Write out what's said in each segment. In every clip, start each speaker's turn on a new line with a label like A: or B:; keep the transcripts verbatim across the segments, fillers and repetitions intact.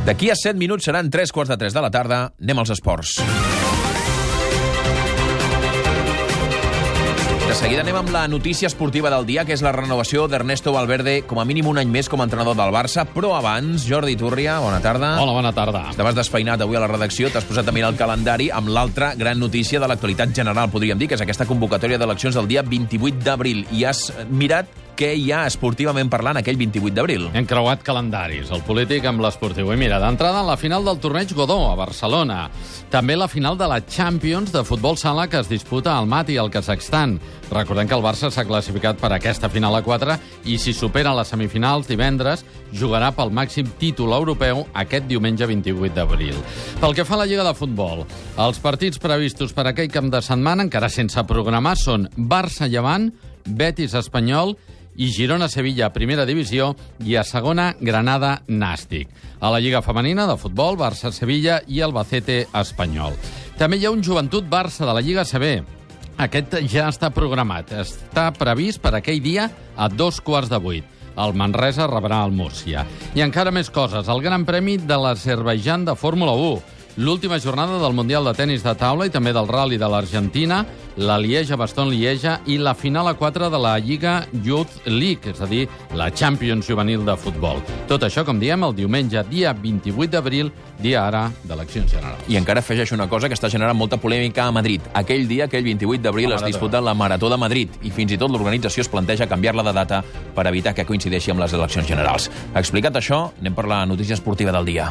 A: D'aquí a set minuts seran tres quarts de tres de la tarda. Anem als esports. De seguida anem amb la notícia esportiva del dia, que és la renovació d'Ernesto Valverde com a mínim un any més com a entrenador del Barça. Però abans, Jordi Turria, bona tarda.
B: Hola, bona tarda.
A: Estaves desfeinat avui a la redacció, t'has posat a mirar el calendari amb l'altra gran notícia de l'actualitat general, podríem dir, que és aquesta convocatòria d'eleccions del dia vint-i-vuit d'abril. I has mirat què hi ha esportivament parlant aquell vint-i-vuit d'abril.
B: Hem creuat calendaris, el polític amb l'esportiu. I mira, d'entrada la final del torneig Godó, a Barcelona. També la final de la Champions de futbol sala que es disputa al Mati, al Kazakhstan. Recordem que el Barça s'ha classificat per aquesta final a quatre i si supera les semifinals divendres jugarà pel màxim títol europeu aquest diumenge vint-i-vuit d'abril. Pel que fa a la Lliga de Futbol, els partits previstos per aquell camp de setmana, encara sense programar, són Barça-Llevant, Betis-Espanyol i Girona-Sevilla a primera divisió i a segona Granada-Nàstic. A la Lliga Femenina de Futbol, Barça-Sevilla i Albacete-Espanyol. També hi ha un Joventut-Barça de la Lliga A C B. Aquest ja està programat. Està previst per aquell dia a dos quarts de vuit. El Manresa rebrà el Múrcia. I encara més coses. El Gran Premi de l'Azerbaidjan de Fórmula u. L'última jornada del Mundial de Tenis de Taula i també del Rally de l'Argentina, la Lieja-Bastogne-Lieja i la final a quatre de la Lliga Youth League, és a dir, la Champions juvenil de futbol. Tot això, com diem, el diumenge, dia vint-i-vuit d'abril, dia ara d'eleccions generals.
A: I encara afegeix una cosa que està generant molta polèmica a Madrid. Aquell dia, aquell vint-i-vuit d'abril, es disputa la Marató de Madrid i fins i tot l'organització es planteja canviar-la de data per evitar que coincideixi amb les eleccions generals. Explicat això, anem per la notícia esportiva del dia.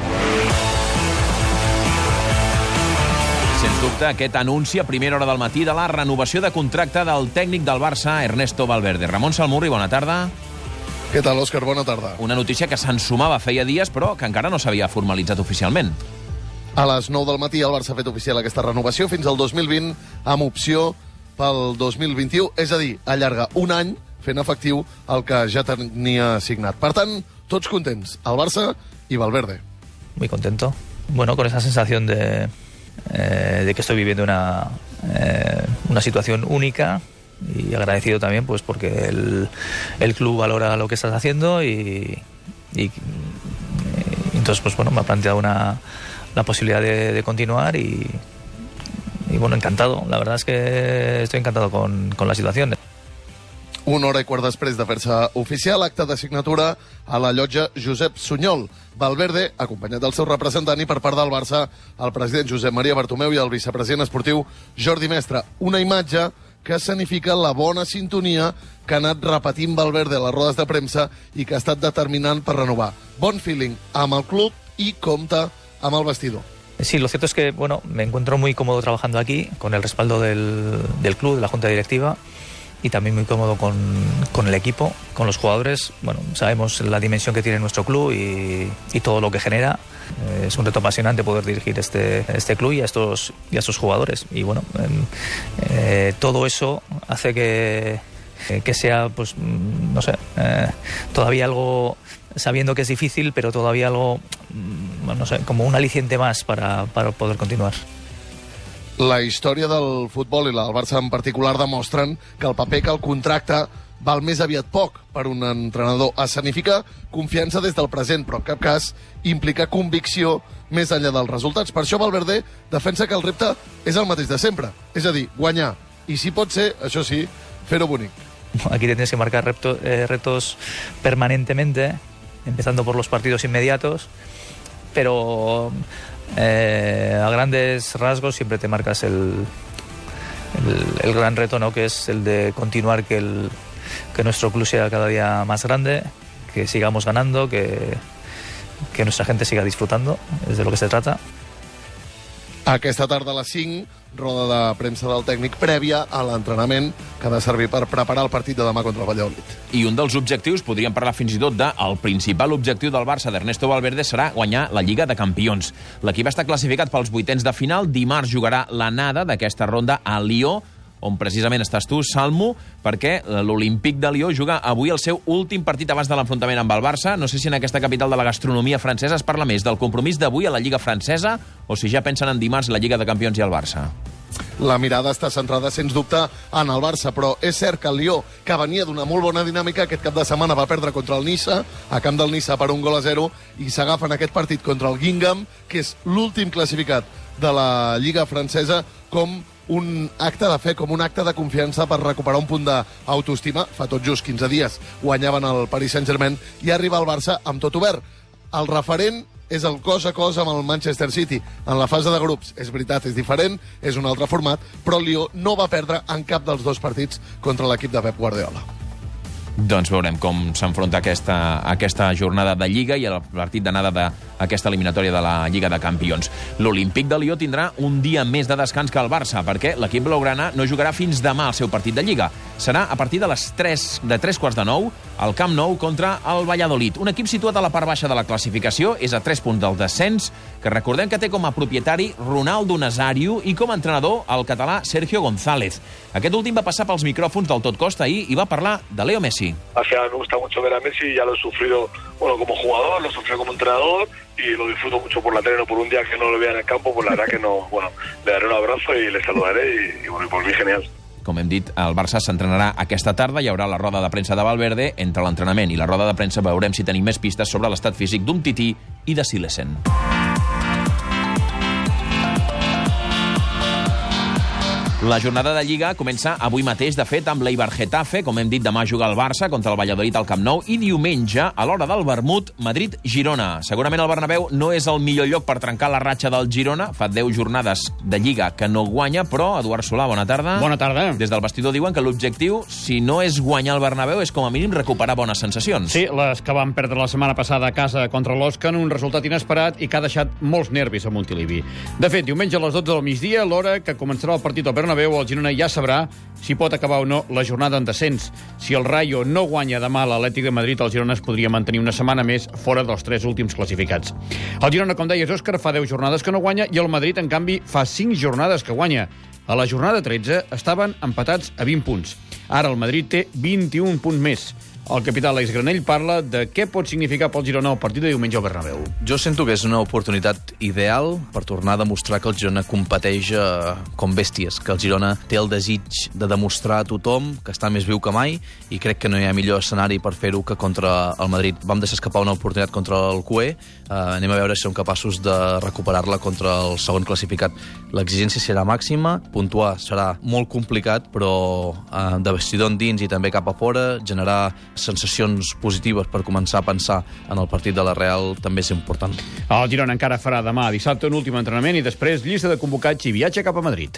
A: Sens dubte, aquest anunci a primera hora del matí de la renovació de contracte del tècnic del Barça, Ernesto Valverde. Ramon Salmurri, bona tarda.
C: Què tal, Òscar? Bona tarda.
A: Una notícia que s'ensumava feia dies, però que encara no s'havia formalitzat oficialment.
C: A les nou del matí el Barça ha fet oficial aquesta renovació fins al dos mil vint, amb opció pel dos mil vint-i-u, és a dir, allarga un any fent efectiu el que ja tenia signat. Per tant, tots contents, el Barça i Valverde.
D: Muy contento. Bueno, con esa sensación de... Eh, de que estoy viviendo una, eh, una situación única y agradecido también pues porque el, el club valora lo que estás haciendo y, y, y entonces pues bueno me ha planteado una, la posibilidad de, de continuar y, y bueno, encantado, la verdad es que estoy encantado con, con la situación.
C: Una hora i quart després de fer-se oficial, acte de signatura a la llotja Josep Sunyol. Valverde, acompanyat del seu representant i per part del Barça, el president Josep Maria Bartomeu i el vicepresident esportiu Jordi Mestre. Una imatge que escenifica la bona sintonia que ha anat repetint Valverde a les rodes de premsa i que ha estat determinant per renovar. Bon feeling amb el club i compta amb el vestidor.
D: Sí, lo cierto es que bueno, me encuentro muy cómodo trabajando aquí, con el respaldo del, del club, de la junta directiva, y también muy cómodo con, con el equipo, con los jugadores. Bueno, sabemos la dimensión que tiene nuestro club y, y todo lo que genera. Eh, es un reto apasionante poder dirigir este, este club y a estos, y a estos jugadores. Y bueno, eh, todo eso hace que, que sea, pues, no sé, eh, todavía algo, sabiendo que es difícil, pero todavía algo, no sé, como un aliciente más para, para poder continuar.
C: La història del futbol i la del Barça en particular demostren que el paper que el contracte val més aviat poc per un entrenador. Escenifica confiança des del present, però en cap cas implica convicció més enllà dels resultats. Per això Valverde defensa que el repte és el mateix de sempre, és a dir, guanyar. I si pot ser, això sí, fer-ho bonic.
D: Aquí tienes que marcar reto, eh, retos permanentemente, empezando por los partidos inmediatos, pero... Eh, a grandes rasgos siempre te marcas el, el, el gran reto, ¿no? Que es el de continuar que, el, que nuestro club sea cada día más grande, que sigamos ganando, que, que nuestra gente siga disfrutando, es de lo que se trata.
C: Aquesta tarda a les cinc, roda de premsa del tècnic prèvia a l'entrenament que ha de servir per preparar el partit de demà contra el Valladolid.
A: I un dels objectius, podríem parlar fins i tot de el principal objectiu del Barça d'Ernesto Valverde serà guanyar la Lliga de Campions. L'equip està classificat pels vuitens de final. Dimarts jugarà l'anada d'aquesta ronda a Lió, on precisament estàs tu, Salmo, perquè l'Olímpic de Lió juga avui el seu últim partit abans de l'enfrontament amb el Barça. No sé si en aquesta capital de la gastronomia francesa es parla més del compromís d'avui a la Lliga francesa o si ja pensen en dimarts la Lliga de Campions i el Barça.
C: la mirada està centrada, sens dubte, en el Barça. Però és cert que el Lió, que venia d'una molt bona dinàmica, aquest cap de setmana va perdre contra el Niça, a camp del Niça per un gol a zero, i s'agafen aquest partit contra el Guingamp, que és l'últim classificat de la Lliga francesa, com un acte de fe, com un acte de confiança per recuperar un punt d'autoestima. Fa tot just quinze dies guanyaven el Paris Saint-Germain i arriba el Barça amb tot obert. El referent és el cos a cos amb el Manchester City. En la fase de grups, és veritat, és diferent, és un altre format, però el Lió no va perdre en cap dels dos partits contra l'equip de Pep Guardiola.
A: Doncs veurem com s'enfronta aquesta, aquesta jornada de Lliga i el partit d'anada d'aquesta eliminatòria de la Lliga de Campions. L'Olímpic de Lió tindrà un dia més de descans que el Barça, perquè l'equip blaugrana no jugarà fins demà el seu partit de Lliga. Serà a partir de les tres, de tres quarts de nou al Camp Nou contra el Valladolid. Un equip situat a la part baixa de la classificació, és a tres punts del descens, que recordem que té com a propietari Ronaldo Nazario i com a entrenador el català Sergio González. Aquest últim va passar pels micròfons del Tot Costa ahir i va parlar de Leo Messi.
E: Al final me gusta mucho ver a Messi, ya lo he sufrido, bueno, como jugador, lo he sufrido como entrenador y lo disfruto mucho por la tele, no por un día que no lo vea en el campo, pues la verdad que no, bueno, le daré un abrazo y le saludaré y, y bueno, por mí genial.
A: Com hem dit, el Barça s'entrenarà aquesta tarda, hi haurà la roda de premsa de Valverde. Entre l'entrenament i la roda de premsa veurem si tenim més pistes sobre l'estat físic d'Umtiti i de Silesen. La jornada de Lliga comença avui mateix, de fet, amb l'Eibar Getafe. Com hem dit, demà juga el Barça contra el Valladolid al Camp Nou i diumenge, a l'hora del vermut, Madrid-Girona. Segurament el Bernabéu no és el millor lloc per trencar la ratxa del Girona. Fa deu jornades de Lliga que no guanya, però, Eduard Solà, bona tarda.
F: Bona tarda.
A: Des del vestidor diuen que l'objectiu, si no és guanyar el Bernabéu, és com a mínim recuperar bones sensacions.
F: Sí, les que van perdre la setmana passada a casa contra l'Osca en un resultat inesperat i que ha deixat molts nervis a Montilivi. De fet, diumenge a les dotze del migdia, l'hora que començarà el partit al Bernabéu, el Girona ja sabrà si pot acabar o no la jornada en descens. Si el Rayo no guanya demà l'Atlètic de Madrid, el Girona es podria mantenir una setmana més fora dels tres últims classificats. El Girona, com deies, Òscar, fa deu jornades que no guanya i el Madrid, en canvi, fa cinc jornades que guanya. A la jornada tretze estaven empatats a vint punts. Ara el Madrid té vint-i-un punts més. El capità Alex Granell parla de què pot significar pel Girona el partit de diumenge al Bernabéu.
G: Jo sento que és una oportunitat ideal per tornar a demostrar que el Girona competeix eh, com bèsties, que el Girona té el desig de demostrar a tothom que està més viu que mai i crec que no hi ha millor escenari per fer-ho que contra el Madrid. Vam deixar escapar una oportunitat contra el Q E, eh, anem a veure si som capaços de recuperar-la contra el segon classificat. L'exigència serà màxima, puntuar serà molt complicat, però eh, de vestidor endins i també cap a fora, generar sensacions positives per començar a pensar en el partit de la Real també és important.
F: El Girona encara farà demà dissabte un últim entrenament i després llista de convocats i viatge cap a Madrid.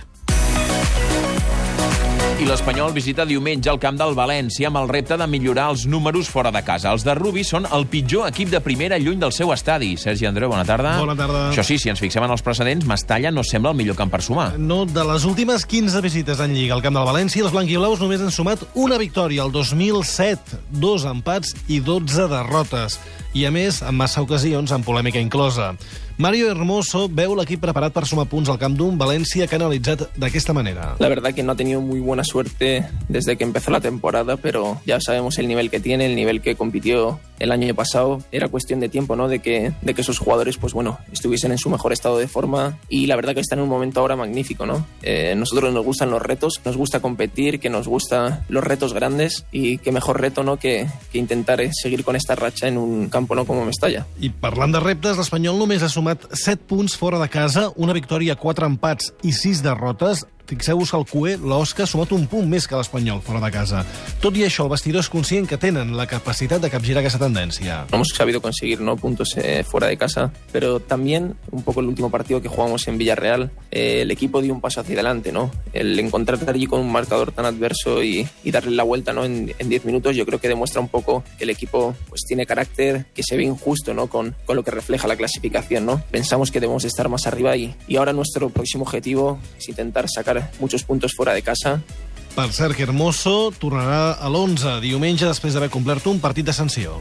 A: I l'Espanyol visita diumenge al camp del València amb el repte de millorar els números fora de casa. Els de Rubi són el pitjor equip de primera lluny del seu estadi. Sergi Andreu, bona tarda.
H: Bona tarda.
A: Això sí, si ens fixem en els precedents, Mestalla no sembla el millor camp per sumar.
H: No, de les últimes quinze visites en Lliga al camp del València, els blanquiblaus només han sumat una victòria el dos mil set, dos empats i dotze derrotes. I, a més, en massa ocasions, amb polèmica inclosa. Mario Hermoso veu l'equip preparat per sumar punts al camp d'un València que ha analitzat d'aquesta manera.
I: La verdad que no ha tenido muy buena suerte desde que empezó la temporada, pero ya sabemos el nivel que tiene, el nivel que compitió el año pasado. Era cuestión de tiempo, ¿no? De que, de que esos jugadores, pues bueno, estuviesen en su mejor estado de forma y la verdad que están en un momento ahora magnífico, ¿no? Eh, nosotros nos gustan los retos, nos gusta competir, que nos gustan los retos grandes y qué mejor reto, ¿no? Que, que intentar seguir con esta racha en un campo, ¿no? Como Mestalla.
H: I parlant de reptes, l'Espanyol només ha sumat set punts fora de casa, una victòria, quatre empats i sis derrotes. Fixeu-vos que el Q E, l'Osca, ha sumat un punt més que l'Espanyol fora de casa. Tot i això, el vestidor és conscient que tenen la capacitat de capgirar aquesta tendència.
I: Hemos sabido conseguir, ¿no? puntos eh, fuera de casa, pero también un poco el último partido que jugamos en Villarreal, eh, el equipo dio un paso hacia adelante, ¿no? El encontrarte allí con un marcador tan adverso y, y darle la vuelta, ¿no? En diez minutos, yo creo que demuestra un poco que el equipo pues tiene carácter, que se ve injusto, ¿no? Con, con lo que refleja la clasificación, ¿no? Pensamos que debemos estar más arriba y, y ahora nuestro próximo objetivo es intentar sacar muchos puntos fuera de casa.
H: Per cert, que Hermoso tornarà a l'onze diumenge després d'haver complert un partit de sanció.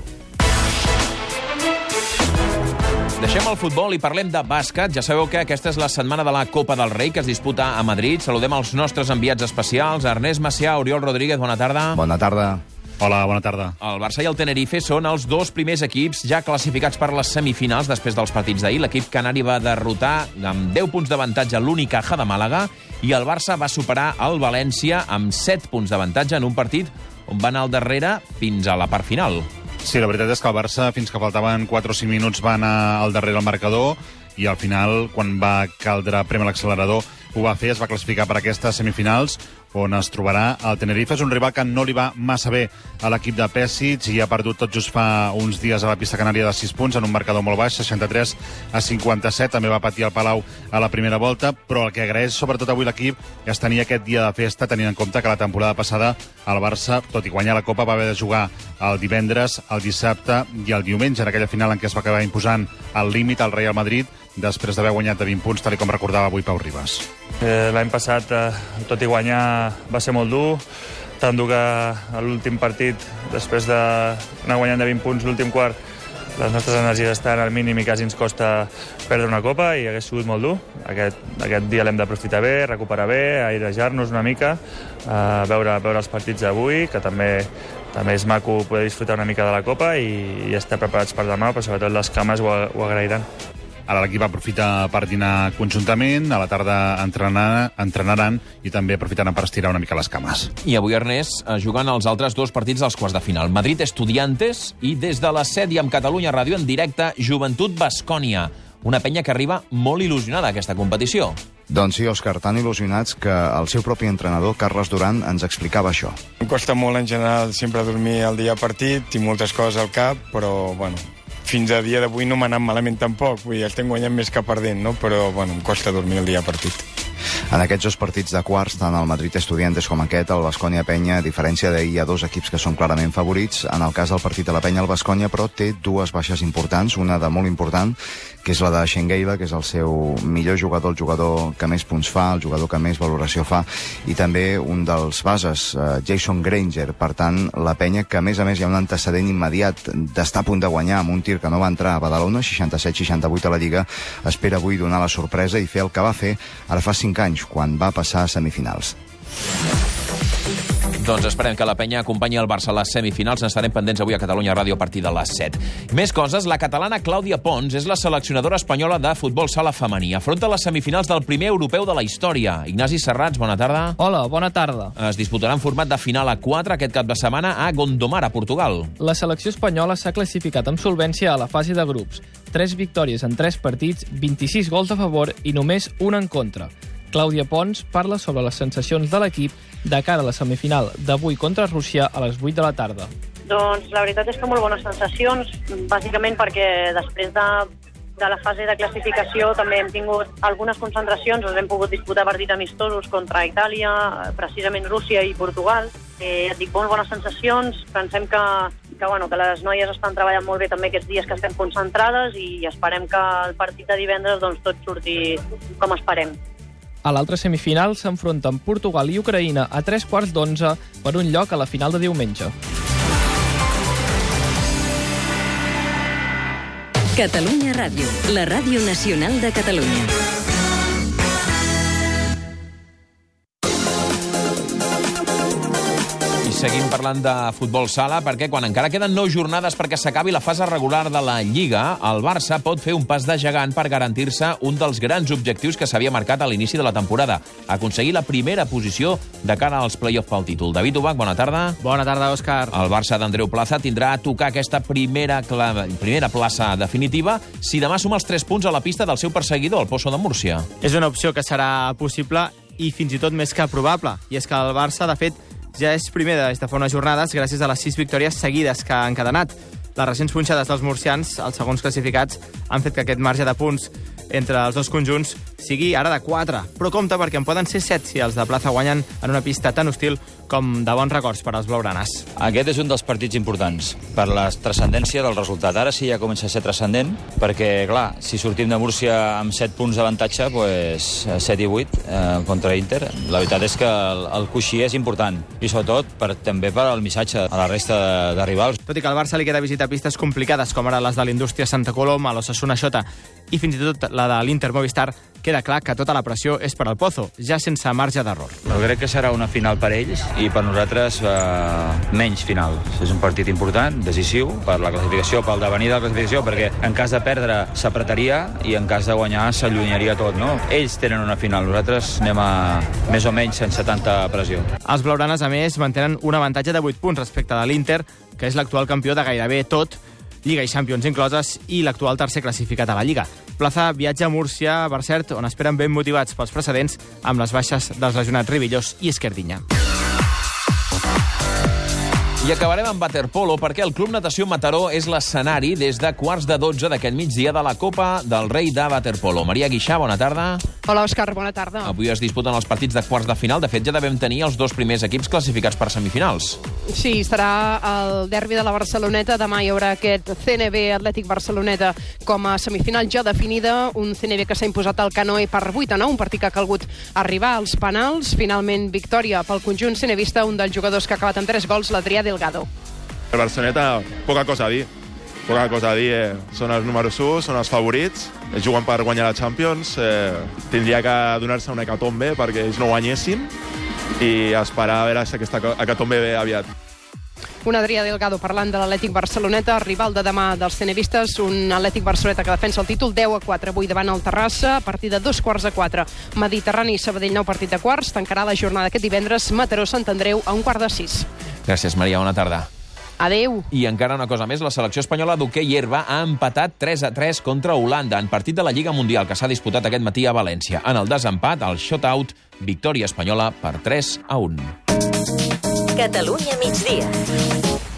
A: Deixem el futbol i parlem de bàsquet. Ja sabeu que aquesta és la setmana de la Copa del Rei que es disputa a Madrid. Saludem els nostres enviats especials. Ernest Macià, Oriol Rodríguez, bona tarda.
J: Bona tarda. Hola, bona tarda.
A: El Barça i el Tenerife són els dos primers equips ja classificats per les semifinals després dels partits d'ahir. L'equip canari va derrotar amb deu punts d'avantatge l'Unicaja de Màlaga i el Barça va superar el València amb set punts d'avantatge en un partit on va anar al darrere fins a la part final.
J: Sí, la veritat és que el Barça, fins que faltaven quatre o cinc minuts, va anar al darrere al marcador i al final, quan va caldre prémer l'accelerador, ho va fer, es va classificar per aquestes semifinals on es trobarà el Tenerife. És un rival que no li va massa bé a l'equip de Pesic i ha perdut tot just fa uns dies a la pista canària de sis punts en un marcador molt baix, seixanta-tres a cinquanta-set. També va patir el Palau a la primera volta, però el que agraeix sobretot avui l'equip és tenir aquest dia de festa, tenint en compte que la temporada passada el Barça, tot i guanyar la Copa, va haver de jugar el divendres, el dissabte i el diumenge, en aquella final en què es va acabar imposant al límit al Real Madrid després d'haver guanyat de vint punts, tal com recordava avui Pau Ribas.
K: Eh, L'any passat, eh, tot i guanyar, va ser molt dur, tant dur que a l'últim partit, després d'anar guanyant de vint punts l'últim quart, les nostres energies estan al mínim i quasi ens costa perdre una copa i hagués sigut molt dur. Aquest, aquest dia l'hem d'aprofitar bé, recuperar bé, airejar-nos una mica, eh, veure, veure els partits d'avui, que també també és maco poder disfrutar una mica de la copa i, i estar preparats per demà, però sobretot les cames ho, ho agrairan.
J: Ara l'equip aprofita per dinar conjuntament, a la tarda entrenar, entrenaran i també aprofitaran per estirar una mica les cames.
A: I avui, Ernest, jugant els altres dos partits dels quarts de final. Madrid Estudiantes i des de les set i amb Catalunya Ràdio en directe Joventut Baskònia. Una penya que arriba molt il·lusionada a aquesta competició.
L: Doncs sí, Òscar, tan il·lusionats que el seu propi entrenador, Carles Duran, ens explicava això.
M: Em costa molt en general sempre dormir el dia partit, tinc moltes coses al cap, però bueno, fins a dia d'avui no m'ha anat malament tampoc, vull dir, estem guanyant més que perdent, no? Però bueno, em costa dormir el dia partit.
L: En aquests dos partits de quarts, tant el Madrid Estudiantes com aquest, el Baskònia Penya, a diferència d'ahir, hi ha dos equips que són clarament favorits. En el cas del partit de la Penya, el Baskònia, però té dues baixes importants, una de molt important, que és la de Schengeila, que és el seu millor jugador, el jugador que més punts fa, el jugador que més valoració fa, i també un dels bases, eh, Jason Granger. Per tant, la Penya, que a més a més hi ha un antecedent immediat d'estar a punt de guanyar amb un tir que no va entrar a Badalona, seixanta-set seixanta-vuit a la Lliga, espera avui donar la sorpresa i fer el que va fer ara fa cinc anys, quan va passar a semifinals.
A: Doncs esperem que la penya acompanyi el Barça a les semifinals. N'estarem pendents avui a Catalunya Ràdio a partir de les set. Més coses, la catalana Clàudia Pons és la seleccionadora espanyola de futbol sala femení. Afronta les semifinals del primer europeu de la història. Ignasi Serrats, bona tarda.
N: Hola, bona tarda.
A: Es disputarà en format de final a quatre aquest cap de setmana a Gondomar, a Portugal.
N: La selecció espanyola s'ha classificat amb solvència a la fase de grups. Tres victòries en tres partits, vint-i-sis gols a favor i només un en contra. Clàudia Pons parla sobre les sensacions de l'equip de cara a la semifinal d'avui contra Rússia a les vuit de la tarda.
O: Doncs la veritat és que molt bones sensacions, bàsicament perquè després de, de la fase de classificació també hem tingut algunes concentracions, ens hem pogut disputar partits amistosos contra Itàlia, precisament Rússia i Portugal. Eh, et dic, molt bones sensacions, pensem que, que, bueno, que les noies estan treballant molt bé també aquests dies que estem concentrades i esperem que el partit de divendres doncs, tot surti com esperem.
N: A l'altra semifinal s'enfronten Portugal i Ucraïna a tres quarts d'onze per un lloc a la final de diumenge.
P: Catalunya Ràdio, la ràdio nacional de Catalunya.
A: Seguim parlant de futbol sala perquè quan encara queden nou jornades perquè s'acabi la fase regular de la Lliga, el Barça pot fer un pas de gegant per garantir-se un dels grans objectius que s'havia marcat a l'inici de la temporada, aconseguir la primera posició de cara als play-off pel títol. David Ubach, bona tarda.
Q: Bona tarda, Òscar.
A: El Barça d'Andreu Plaza tindrà a tocar aquesta primera, primera plaça definitiva si demà suma els tres punts a la pista del seu perseguidor, el Pozo de Múrcia.
Q: És una opció que serà possible i fins i tot més que probable, i és que el Barça, de fet, ja és primer des de fa unes jornades gràcies a les sis victòries seguides que han encadenat. Les recents punxades dels murcians, els segons classificats, han fet que aquest marge de punts entre els dos conjunts sigui ara de quatre. Però compte perquè en poden ser set si els de Plaza guanyen en una pista tan hostil com de bons records per als blaugranes.
R: Aquest és un dels partits importants per la transcendència del resultat. Ara sí ja comença a ser transcendent, perquè, clar, si sortim de Múrcia amb set punts d'avantatge, pues, set i vuit eh, contra Inter, la veritat és que el, el coixí és important, i sobretot per, també per al missatge a la resta de, de rivals.
Q: Tot i que al Barça li queda visitar pistes complicades, com ara les de l'Indústria Santa Coloma, l'Osasuna Xota i fins i tot la la de l'Inter Movistar, queda clar que tota la pressió és per al Pozo, ja sense marge d'error.
R: Jo crec que serà una final per ells i per nosaltres eh, menys final. És un partit important, decisiu, per la classificació, pel devenir de la classificació, perquè en cas de perdre s'apretaria i en cas de guanyar s'allunyaria tot, no? Ells tenen una final, nosaltres anem a més o menys sense tanta pressió.
Q: Els blaugranes, a més, mantenen un avantatge de vuit punts respecte de l'Inter, que és l'actual campió de gairebé tot, Lliga i Champions incloses, i l'actual tercer classificat a la Lliga. Plaza viatja a Múrcia, Barcert, on esperen ben motivats pels precedents amb les baixes dels lesionats Rivillós i Esquerdinya.
A: I acabarem amb waterpolo perquè el Club Natació Mataró és l'escenari des de quarts de dotze d'aquest migdia de la Copa del Rei de waterpolo. Maria Guixà, bona tarda.
S: Hola, Òscar, bona tarda.
A: Avui es disputen els partits de quarts de final. De fet, ja devem tenir els dos primers equips classificats per semifinals.
S: Sí, serà el derbi de la Barceloneta. Demà hi haurà aquest C N B Atlètic Barceloneta com a semifinal ja definida. Un C N B que s'ha imposat al Canoe per vuit a nou, un partit que ha calgut arribar als penals. Finalment, victòria pel conjunt cenevista, un dels jugadors que ha acabat amb tres gols, l'Adrià Delgado.
T: El Barceloneta, poca cosa a dir. Poca cosa a dir. Eh, són els números u, són els favorits. Ells juguen per guanyar la Champions. Eh, tindria que donar-se una hecatombe perquè ells no guanyessin i esperar a veure si aquesta hecatombe ve aviat.
S: Un Adrià Delgado parlant de l'Atlètic Barceloneta, rival de demà dels cenevistes, un Atlètic Barceloneta que defensa el títol deu a quatre avui davant el Terrassa, a partir de dos quarts de quatre. Mediterrani i Sabadell nou partit de quarts, tancarà la jornada aquest divendres Mataró-Sant Andreu a un quart de sis.
A: Gràcies, Maria, bona tarda.
S: Adéu.
A: I encara una cosa més, la selecció espanyola d'hoquei herba ha empatat tres a tres contra Holanda en partit de la Lliga Mundial que s'ha disputat aquest matí a València. En el desempat, el shootout, victòria espanyola per tres a un.
P: Catalunya migdia.